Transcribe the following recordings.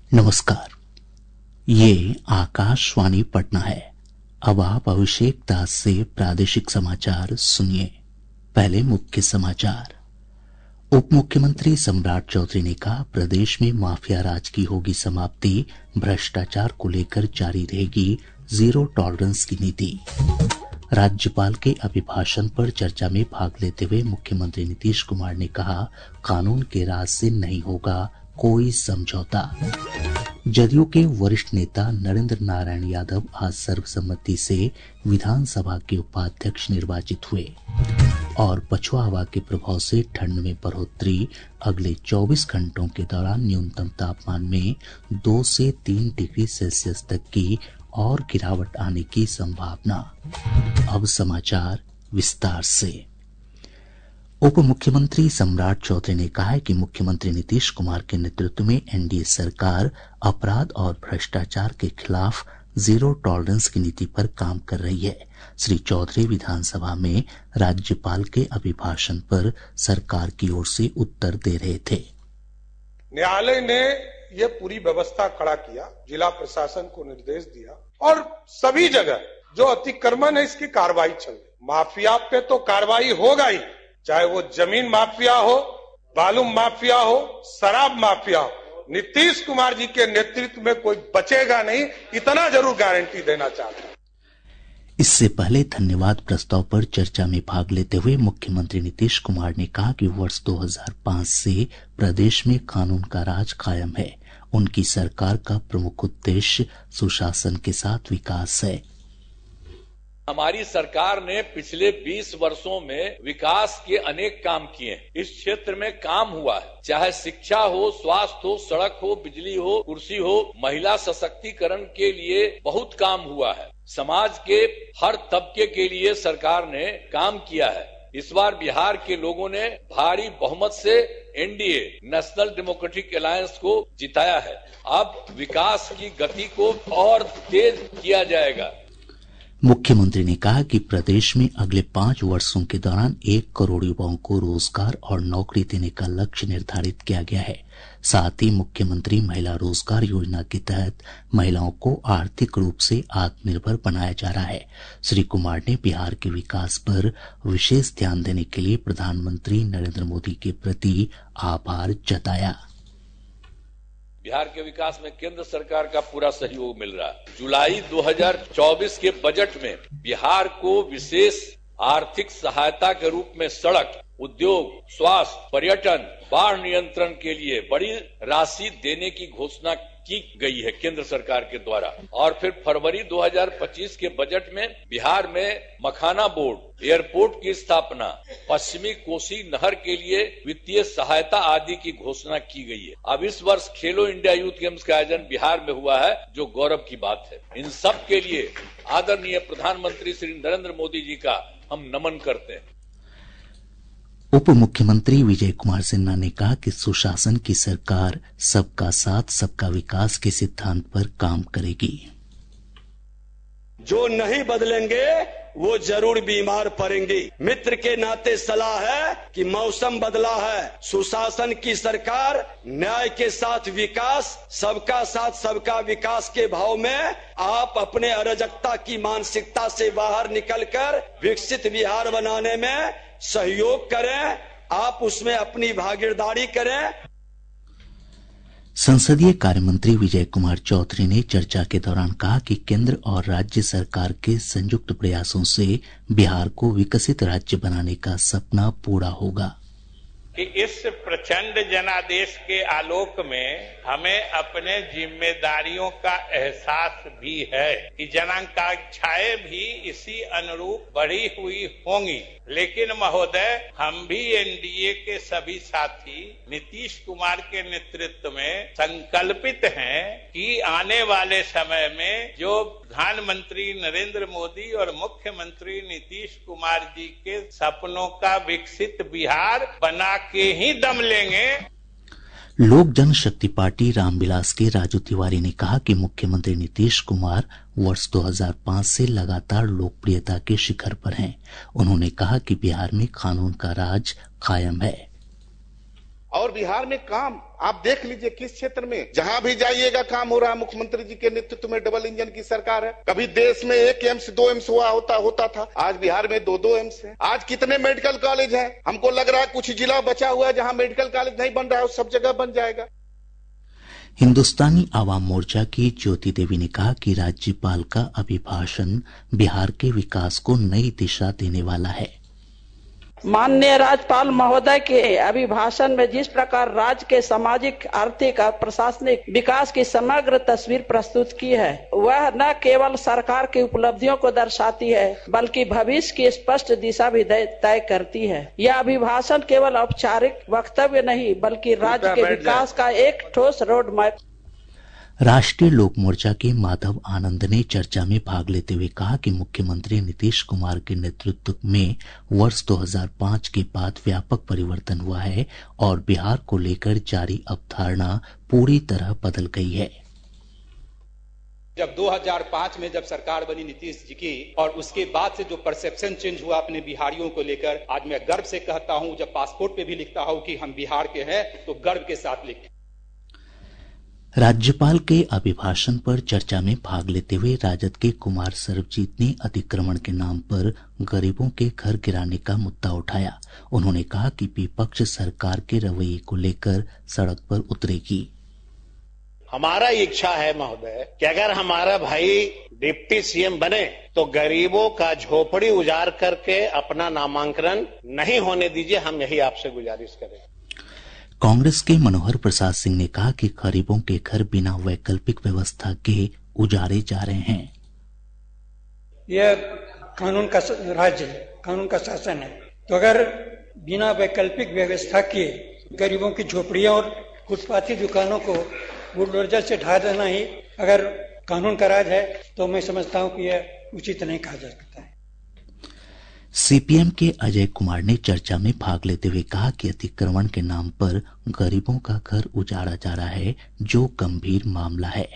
नमस्कार, ये आकाशवाणी पटना है। अब आप अभिषेक दास से प्रादेशिक समाचार सुनिए। पहले मुख्य समाचार। उप मुख्यमंत्री सम्राट चौधरी ने कहा, प्रदेश में माफिया राज की होगी समाप्ति, भ्रष्टाचार को लेकर जारी रहेगी जीरो टॉलरेंस की नीति। राज्यपाल के अभिभाषण पर चर्चा में भाग लेते हुए मुख्यमंत्री नीतीश कुमार ने कहा, कानून के राज से नहीं होगा कोई समझौता। जदयू के वरिष्ठ नेता नरेंद्र नारायण यादव आज सर्वसम्मति से विधानसभा के उपाध्यक्ष निर्वाचित हुए। और पछुआ हवा के प्रभाव से ठंड में बढ़ोतरी, अगले 24 घंटों के दौरान न्यूनतम तापमान में 2 से 3 डिग्री सेल्सियस तक की और गिरावट आने की संभावना। अब समाचार विस्तार से। उप मुख्यमंत्री सम्राट चौधरी ने कहा है कि मुख्यमंत्री नीतीश कुमार के नेतृत्व में एनडीए सरकार अपराध और भ्रष्टाचार के खिलाफ जीरो टॉलरेंस की नीति पर काम कर रही है। श्री चौधरी विधानसभा में राज्यपाल के अभिभाषण पर सरकार की ओर से उत्तर दे रहे थे। न्यायालय ने ये पूरी व्यवस्था खड़ा किया, जिला प्रशासन को निर्देश दिया और सभी जगह जो अतिक्रमण है इसकी कार्रवाई चल रही। माफिया पे तो कार्रवाई होगा ही, चाहे वो जमीन माफिया हो, बालू माफिया हो, शराब माफिया हो। नीतीश कुमार जी के नेतृत्व में कोई बचेगा नहीं, इतना जरूर गारंटी देना चाहता हूं। इससे पहले धन्यवाद प्रस्ताव पर चर्चा में भाग लेते हुए मुख्यमंत्री नीतीश कुमार ने कहा कि वर्ष 2005 से प्रदेश में कानून का राज कायम है। उनकी सरकार का प्रमुख उद्देश्य सुशासन के साथ विकास है। हमारी सरकार ने पिछले 20 वर्षों में विकास के अनेक काम किए हैं। इस क्षेत्र में काम हुआ है, चाहे शिक्षा हो, स्वास्थ्य हो, सड़क हो, बिजली हो, कृषि हो, महिला सशक्तिकरण के लिए बहुत काम हुआ है। समाज के हर तबके के लिए सरकार ने काम किया है। इस बार बिहार के लोगों ने भारी बहुमत से एनडीए नेशनल डेमोक्रेटिक अलायंस को जिताया है। अब विकास की गति को और तेज किया जाएगा। मुख्यमंत्री ने कहा कि प्रदेश में अगले 5 वर्षों के दौरान 1 करोड़ युवाओं को रोजगार और नौकरी देने का लक्ष्य निर्धारित किया गया है। साथ ही मुख्यमंत्री महिला रोजगार योजना के तहत महिलाओं को आर्थिक रूप से आत्मनिर्भर बनाया जा रहा है। श्री कुमार ने बिहार के विकास पर विशेष ध्यान देने के लिए प्रधानमंत्री नरेंद्र मोदी के प्रति आभार जताया। बिहार के विकास में केंद्र सरकार का पूरा सहयोग मिल रहा है। जुलाई 2024 के बजट में बिहार को विशेष आर्थिक सहायता के रूप में सड़क, उद्योग, स्वास्थ्य, पर्यटन, बाढ़ नियंत्रण के लिए बड़ी राशि देने की घोषणा की गई है केंद्र सरकार के द्वारा। और फिर फरवरी 2025 के बजट में बिहार में मखाना बोर्ड, एयरपोर्ट की स्थापना, पश्चिमी कोसी नहर के लिए वित्तीय सहायता आदि की घोषणा की गई है। अब इस वर्ष खेलो इंडिया यूथ गेम्स का आयोजन बिहार में हुआ है, जो गौरव की बात है। इन सब के लिए आदरणीय प्रधानमंत्री श्री नरेंद्र मोदी जी का हम नमन करते हैं। उप मुख्यमंत्री विजय कुमार सिन्हा ने कहा कि सुशासन की सरकार सबका साथ सबका विकास के सिद्धांत पर काम करेगी। जो नहीं बदलेंगे वो जरूर बीमार पड़ेंगे। मित्र के नाते सलाह है कि मौसम बदला है, सुशासन की सरकार न्याय के साथ विकास, सबका साथ सबका विकास के भाव में आप अपने अराजकता की मानसिकता से बाहर निकलकर विकसित बिहार बनाने में सहयोग करें, आप उसमें अपनी भागीदारी करें। संसदीय कार्य मंत्री विजय कुमार चौधरी ने चर्चा के दौरान कहा कि केंद्र और राज्य सरकार के संयुक्त प्रयासों से बिहार को विकसित राज्य बनाने का सपना पूरा होगा। कि इस प्रचंड जनादेश के आलोक में हमें अपने जिम्मेदारियों का एहसास भी है कि जनाकांक्षाएं भी इसी अनुरूप बढ़ी हुई होंगी। लेकिन महोदय, हम भी एनडीए के सभी साथी नीतीश कुमार के नेतृत्व में संकल्पित हैं कि आने वाले समय में जो प्रधानमंत्री नरेंद्र मोदी और मुख्यमंत्री नीतीश कुमार जी के सपनों का विकसित बिहार बना के ही दम लेंगे। लोक जनशक्ति पार्टी रामविलास के राजू तिवारी ने कहा कि मुख्यमंत्री नीतीश कुमार वर्ष 2005 से लगातार लोकप्रियता के शिखर पर हैं। उन्होंने कहा कि बिहार में कानून का राज कायम है। और बिहार में काम आप देख लीजिए किस क्षेत्र में जहां भी जाइएगा काम हो रहा है। मुख्यमंत्री जी के नेतृत्व में डबल इंजन की सरकार है। कभी देश में 1 एम्स 2 एम्स होता था, आज बिहार में 2 एम्स है। आज कितने मेडिकल कॉलेज हैं? हमको लग रहा है कुछ जिला बचा हुआ है जहां मेडिकल कॉलेज नहीं बन रहा है, सब जगह बन जाएगा। हिंदुस्तानी आवाम मोर्चा की ज्योति देवी ने कहा कि राज्यपाल का अभिभाषण बिहार के विकास को नई दिशा देने वाला है। माननीय राज्यपाल महोदय के अभिभाषण में जिस प्रकार राज्य के सामाजिक, आर्थिक और प्रशासनिक विकास की समग्र तस्वीर प्रस्तुत की है, वह न केवल सरकार की उपलब्धियों को दर्शाती है बल्कि भविष्य की स्पष्ट दिशा भी तय करती है। यह अभिभाषण केवल औपचारिक वक्तव्य नहीं बल्कि राज्य के विकास का एक ठोस रोड मैप। राष्ट्रीय लोक मोर्चा के माधव आनंद ने चर्चा में भाग लेते हुए कहा कि मुख्यमंत्री नीतीश कुमार के नेतृत्व में वर्ष 2005 के बाद व्यापक परिवर्तन हुआ है और बिहार को लेकर जारी अवधारणा पूरी तरह बदल गई है। जब 2005 में जब सरकार बनी नीतीश जी की और उसके बाद से जो परसेप्शन चेंज हुआ अपने बिहारियों को लेकर, आज मैं गर्व से कहता हूं, जब पासपोर्ट पे भी लिखता हूं कि हम बिहार के हैं तो गर्व के साथ लिखते हैं। राज्यपाल के अभिभाषण पर चर्चा में भाग लेते हुए राजद के कुमार सर्वजीत ने अतिक्रमण के नाम पर गरीबों के घर गिराने का मुद्दा उठाया। उन्होंने कहा कि विपक्ष सरकार के रवैये को लेकर सड़क पर उतरेगी। हमारा इच्छा है महोदय कि अगर हमारा भाई डिप्टी सीएम बने तो गरीबों का झोपड़ी उजाड़ करके अपना नामांकन नहीं होने दीजिए, हम यही आपसे गुजारिश करें। कांग्रेस के मनोहर प्रसाद सिंह ने कहा कि गरीबों के घर बिना वैकल्पिक व्यवस्था के उजाड़े जा रहे हैं। यह कानून का राज्य है, कानून का शासन है, तो अगर बिना वैकल्पिक व्यवस्था के गरीबों की झोपड़ियां और फुटपाथी दुकानों को बुलडोजर से ढा देना ही अगर कानून का राज है तो मैं समझता हूं कि यह उचित नहीं कहा जा सकता है। सीपीएम के अजय कुमार ने चर्चा में भाग लेते हुए कहा कि अतिक्रमण के नाम पर गरीबों का घर उजाड़ा जा रहा है, जो गंभीर मामला है।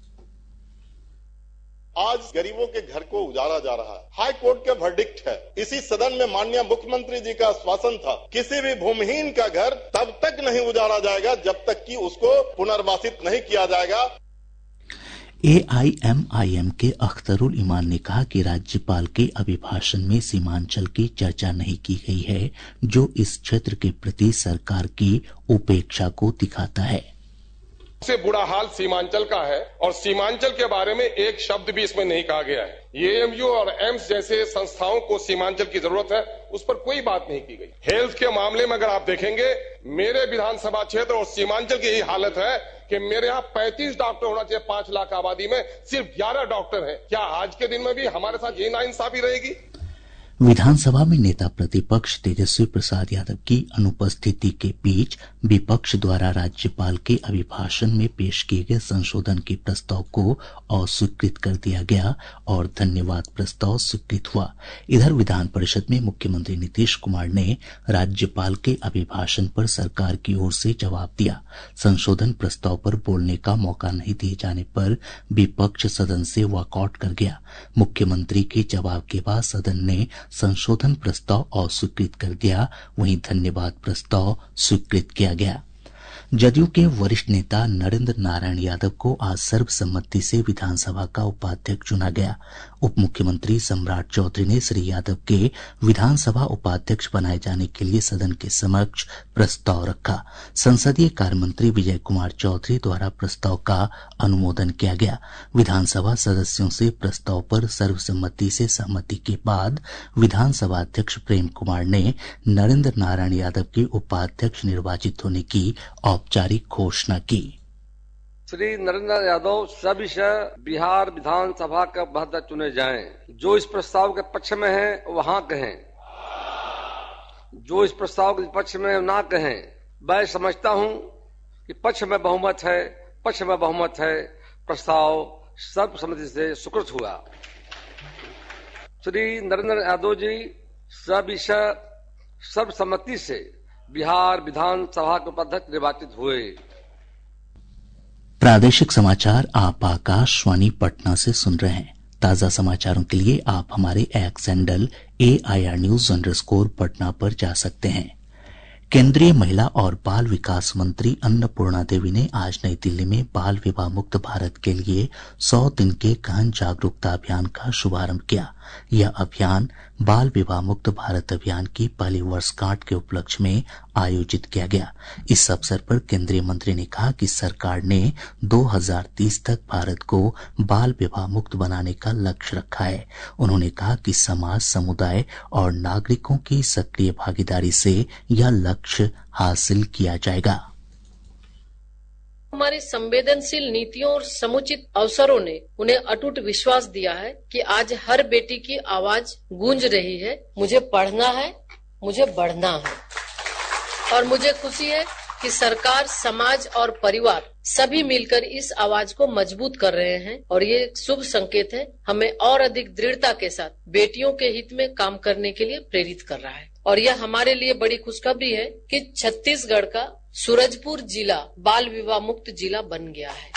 आज गरीबों के घर को उजाड़ा जा रहा है, हाई कोर्ट का वर्डिक्ट है। इसी सदन में माननीय मुख्यमंत्री जी का आश्वासन था, किसी भी भूमिहीन का घर तब तक नहीं उजाड़ा जाएगा जब तक कि उसको पुनर्वासित नहीं किया जाएगा। एआईएमआईएम के अख्तरुल ईमान ने कहा कि राज्यपाल के अभिभाषण में सीमांचल की चर्चा नहीं की गई है, जो इस क्षेत्र के प्रति सरकार की उपेक्षा को दिखाता है। सबसे बुरा हाल सीमांचल का है और सीमांचल के बारे में एक शब्द भी इसमें नहीं कहा गया है। एएमयू और एम्स जैसे संस्थाओं को सीमांचल की जरूरत है, उस पर कोई बात नहीं की गई। हेल्थ के मामले में अगर आप देखेंगे, मेरे विधानसभा क्षेत्र और सीमांचल की यही हालत है कि मेरे यहाँ 35 डॉक्टर होना चाहिए 5 लाख आबादी में, सिर्फ 11 डॉक्टर हैं। क्या आज के दिन में भी हमारे साथ ये नाइंसाफी रहेगी? विधानसभा में नेता प्रतिपक्ष तेजस्वी प्रसाद यादव की अनुपस्थिति के बीच विपक्ष द्वारा राज्यपाल के अभिभाषण में पेश किए गए संशोधन के प्रस्ताव को अस्वीकृत कर दिया गया और धन्यवाद प्रस्ताव स्वीकृत हुआ। इधर विधान परिषद में मुख्यमंत्री नीतीश कुमार ने राज्यपाल के अभिभाषण पर सरकार की ओर से जवाब दिया। संशोधन प्रस्ताव पर बोलने का मौका नहीं दिए जाने पर विपक्ष सदन से वॉकआउट कर गया। मुख्यमंत्री के जवाब के बाद सदन ने संशोधन प्रस्ताव अस्वीकृत कर दिया, वहीं धन्यवाद प्रस्ताव स्वीकृत किया गया। जदयू के वरिष्ठ नेता नरेंद्र नारायण यादव को आज सर्वसम्मति से विधानसभा का उपाध्यक्ष चुना गया। उप मुख्यमंत्री सम्राट चौधरी ने श्री यादव के विधानसभा उपाध्यक्ष बनाए जाने के लिए सदन के समक्ष प्रस्ताव रखा। संसदीय कार्य मंत्री विजय कुमार चौधरी द्वारा प्रस्ताव का अनुमोदन किया गया। विधानसभा सदस्यों से प्रस्ताव पर सर्वसम्मति से सहमति के बाद विधानसभा अध्यक्ष प्रेम कुमार ने नरेंद्र नारायण यादव के उपाध्यक्ष निर्वाचित होने की औपचारिक घोषणा की। श्री नरेंद्र यादव सविशय बिहार विधानसभा का उपाध्यक्ष चुने जाएं। जो इस प्रस्ताव के पक्ष में है वहां कहें, जो इस प्रस्ताव के पक्ष में ना कहें। मैं समझता हूं कि पक्ष में बहुमत है, पक्ष में बहुमत है। प्रस्ताव सर्वसम्मति से स्वीकृत हुआ। श्री नरेंद्र यादव जी सविशय सर्वसम्मति से बिहार विधानसभा के उपाध्यक्ष निर्वाचित हुए। प्रादेशिक समाचार आप आकाशवाणी पटना से सुन रहे हैं। ताजा समाचारों के लिए आप हमारे X handle AIR News _ Patna पर जा सकते हैं। केंद्रीय महिला और बाल विकास मंत्री अन्नपूर्णा देवी ने आज नई दिल्ली में बाल विवाह मुक्त भारत के लिए 100 दिन के गहन जागरूकता अभियान का शुभारंभ किया। यह अभियान बाल विवाह मुक्त भारत अभियान की पहली वर्षगांठ के उपलक्ष्य में आयोजित किया गया। इस अवसर पर केंद्रीय मंत्री ने कहा कि सरकार ने 2030 तक भारत को बाल विवाह मुक्त बनाने का लक्ष्य रखा है। उन्होंने कहा कि समाज, समुदाय और नागरिकों की सक्रिय भागीदारी से यह लक्ष्य हासिल किया जाएगा। हमारी संवेदनशील नीतियों और समुचित अवसरों ने उन्हें अटूट विश्वास दिया है कि आज हर बेटी की आवाज गूंज रही है, मुझे पढ़ना है, मुझे बढ़ना है। और मुझे खुशी है कि सरकार, समाज और परिवार सभी मिलकर इस आवाज को मजबूत कर रहे हैं और ये एक शुभ संकेत है, हमें और अधिक दृढ़ता के साथ बेटियों के हित में काम करने के लिए प्रेरित कर रहा है। और यह हमारे लिए बड़ी खुशखबरी है कि छत्तीसगढ़ का सूरजपुर जिला बाल विवाह मुक्त जिला बन गया है।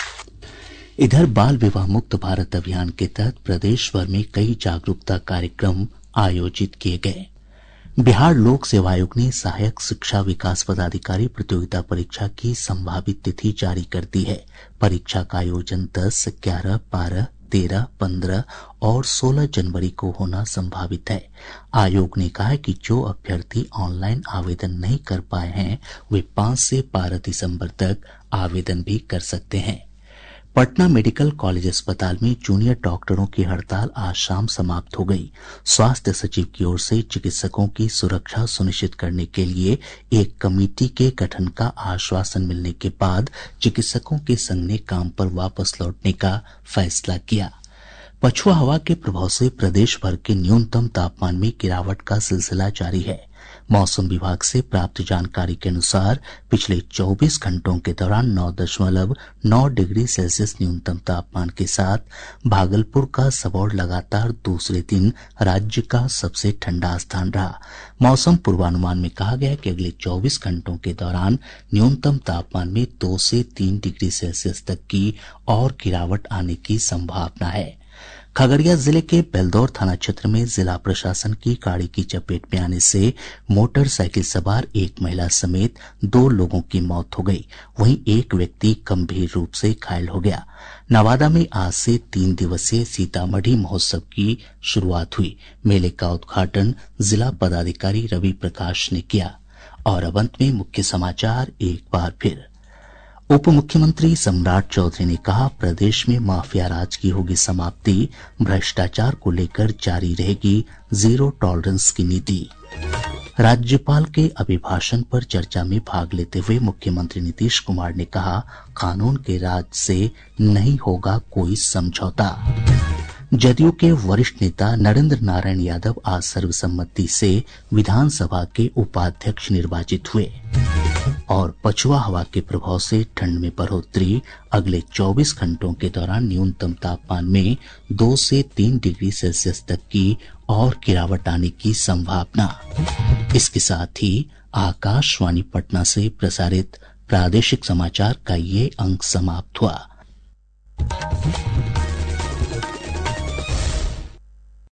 इधर बाल विवाह मुक्त भारत अभियान के तहत प्रदेश भर में कई जागरूकता कार्यक्रम आयोजित किए गए। बिहार लोक सेवा आयोग ने सहायक शिक्षा विकास पदाधिकारी प्रतियोगिता परीक्षा की संभावित तिथि जारी कर दी है। परीक्षा का आयोजन 10, 11, 12, 13, 15 और 16 जनवरी को होना संभावित है। आयोग ने कहा है कि जो अभ्यर्थी ऑनलाइन आवेदन नहीं कर पाए हैं वे 5 से 12 दिसंबर तक आवेदन भी कर सकते हैं। पटना मेडिकल कॉलेज अस्पताल में जूनियर डॉक्टरों की हड़ताल आज शाम समाप्त हो गई। स्वास्थ्य सचिव की ओर से चिकित्सकों की सुरक्षा सुनिश्चित करने के लिए एक कमेटी के गठन का आश्वासन मिलने के बाद चिकित्सकों के संघ ने काम पर वापस लौटने का फैसला किया। पछुआ हवा के प्रभाव से प्रदेश भर के न्यूनतम तापमान में गिरावट का सिलसिला जारी है। मौसम विभाग से प्राप्त जानकारी के अनुसार पिछले 24 घंटों के दौरान 9.9 डिग्री सेल्सियस न्यूनतम तापमान के साथ भागलपुर का सबौर लगातार दूसरे दिन राज्य का सबसे ठंडा स्थान रहा। मौसम पूर्वानुमान में कहा गया है कि अगले 24 घंटों के दौरान न्यूनतम तापमान में 2 से 3 डिग्री सेल्सियस तक की और गिरावट आने की संभावना है। खगड़िया जिले के बेलदौर थाना क्षेत्र में जिला प्रशासन की गाड़ी की चपेट में आने से मोटरसाइकिल सवार एक महिला समेत 2 लोगों की मौत हो गई। वहीं एक व्यक्ति गंभीर रूप से घायल हो गया। नवादा में आज से 3 दिवसीय सीतामढ़ी महोत्सव की शुरुआत हुई। मेले का उद्घाटन जिला पदाधिकारी रवि प्रकाश ने किया। और अब अंत में मुख्य समाचार एक बार फिर। उप मुख्यमंत्री सम्राट चौधरी ने कहा, प्रदेश में माफिया राज की होगी समाप्ति, भ्रष्टाचार को लेकर जारी रहेगी जीरो टॉलरेंस की नीति। राज्यपाल के अभिभाषण पर चर्चा में भाग लेते हुए मुख्यमंत्री नीतीश कुमार ने कहा, कानून के राज से नहीं होगा कोई समझौता। जदयू के वरिष्ठ नेता नरेंद्र नारायण यादव आज सर्वसम्मति से विधानसभा के उपाध्यक्ष निर्वाचित हुए। और पछुआ हवा के प्रभाव से ठंड में बढ़ोतरी, अगले 24 घंटों के दौरान न्यूनतम तापमान में 2 से 3 डिग्री सेल्सियस तक की और गिरावट आने की संभावना। इसके साथ ही आकाशवाणी पटना से प्रसारित प्रादेशिक समाचार का ये अंक समाप्त हुआ।